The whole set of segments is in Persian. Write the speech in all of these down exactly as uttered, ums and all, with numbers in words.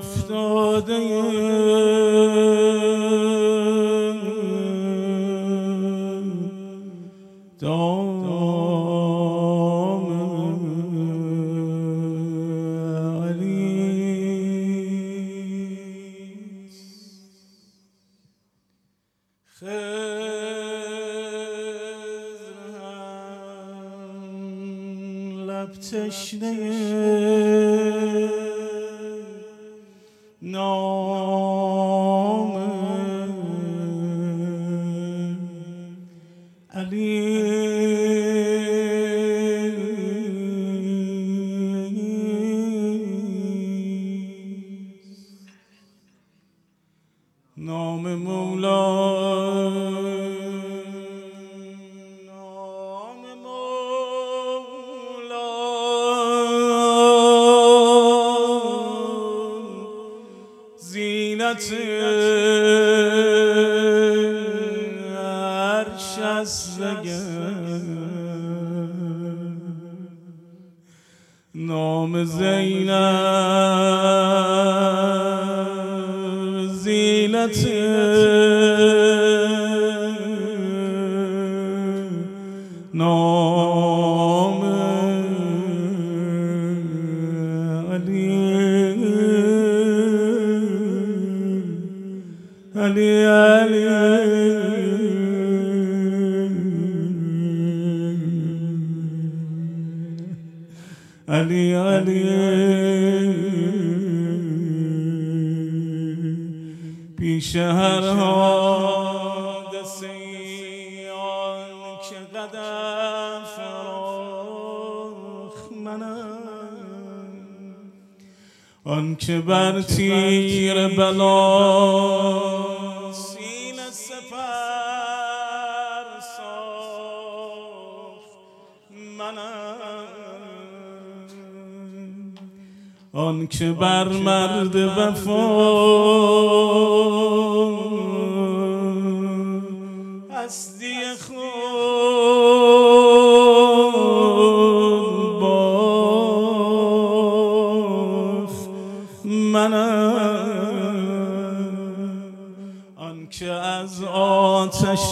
افتاده دام علیست. خضر هم لب تشنه نام علیست. نام مولا نام مولا زینت عرش است اگر نام زینب زینت نام علی علی علی علی علی پیش هر حادثه آن که قدم فراخ منم آن که بر تیر بلا سینه سپر ساخت منم آن که بر مرد وفا هستی خود باخت منم آن که از آتش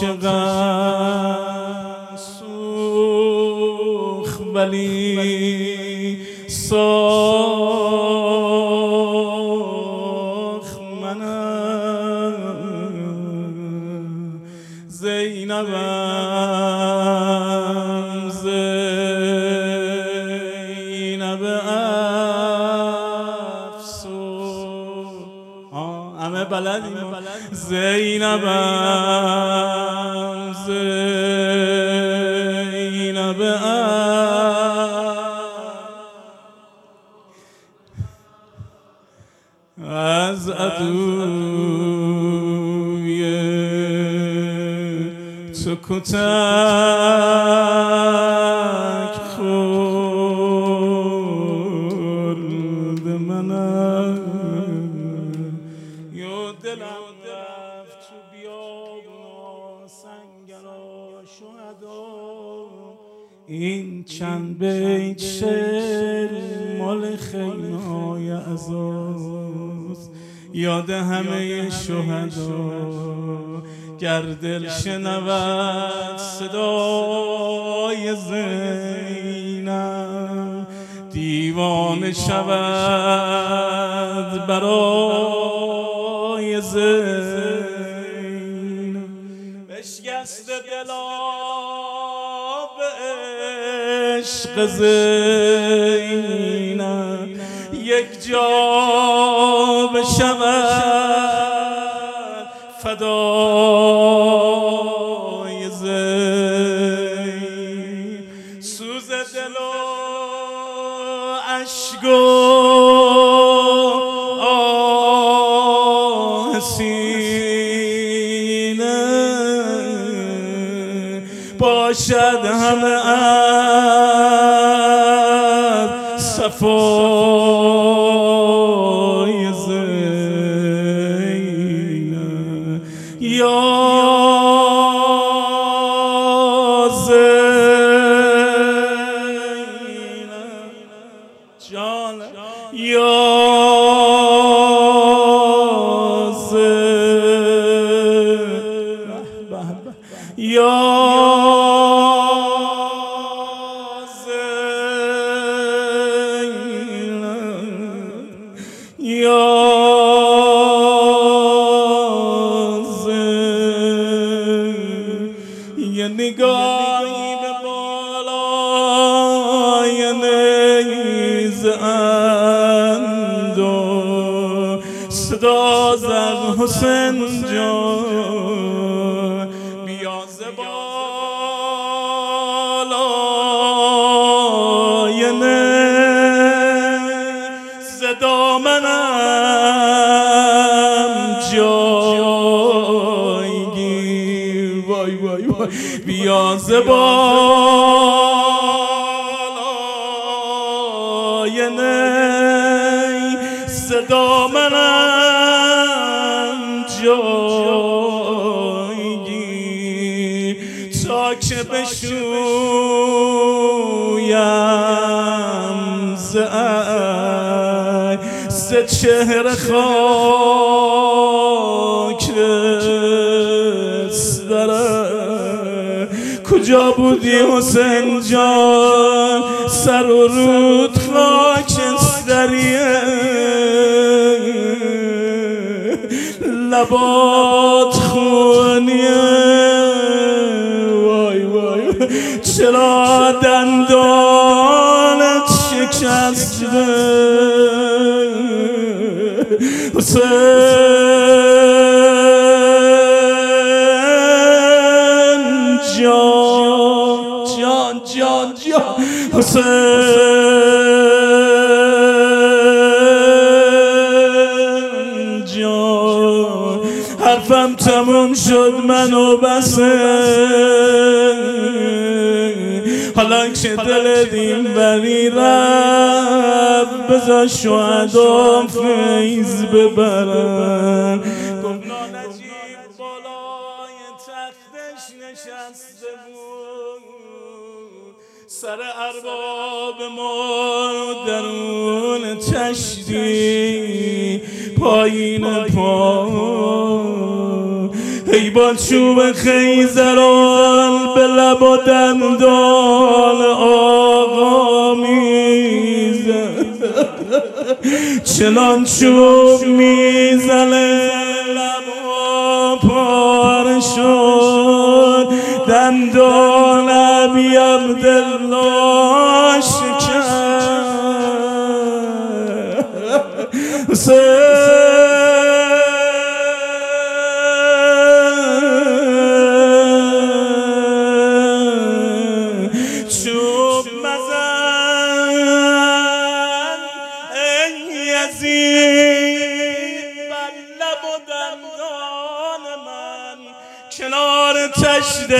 غم سوخت ولی ساخت منم زینبم زینب افسوس همه بلدیم زینبم زینب از عدوی تو کتک خورد منم یا دلم رفت تو بیابونا سنگرا شهدا این چند بیت شعر مال خیمه‌های عزاست یاد همه شهدا گر دل شنود صدای زینب دیوانه شود برای زینب بشکست دلا به عشق زینب یک جا بشود فدای زینب سوز دل و اشک و آه سینه باشد همه از صفای زینب یا زینب جان یا یه نگاهی به بالای نیزه اند و صدا زد حسین جان بیا ز بالای نیزه دامنم جای گیر وای وای وای بیا ز بالای نیزه دامنم جای گیر تا که بشویم ز ز چهره خاک رسدره کجا بودی حسین جان سر و رود خاکستریه لبات خونیه وای وای چرا دندانت شکسته حسین جان جان جان جان حسین جان حرفم تموم شد منو بسه حالا که دل دین بری رفت بذار شهدام فیض ببرن گفت نجیب بالای تختش نشسته بود سر ارباب ما درون تشتی پایین پا ای با چوب خیزران به لب و دندان آقا میزن چنان چوب میزنه لبا پاره شد دندان ابی عبدالله شکست چوب مزن ای یزید بر لب و دندان من کنار تشت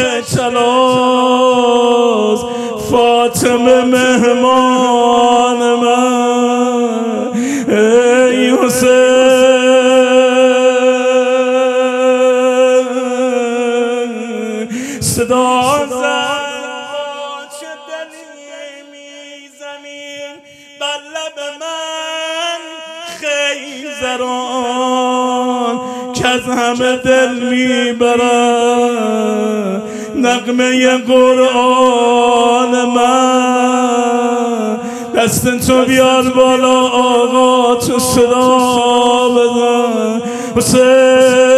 تلاز فاطمه مهمان من ای حسین صدا زد بر لب من خیزران که از همه دل میبرن نغمه قرآن من دست تو بیار بالا آقا تو صدا بزن حسین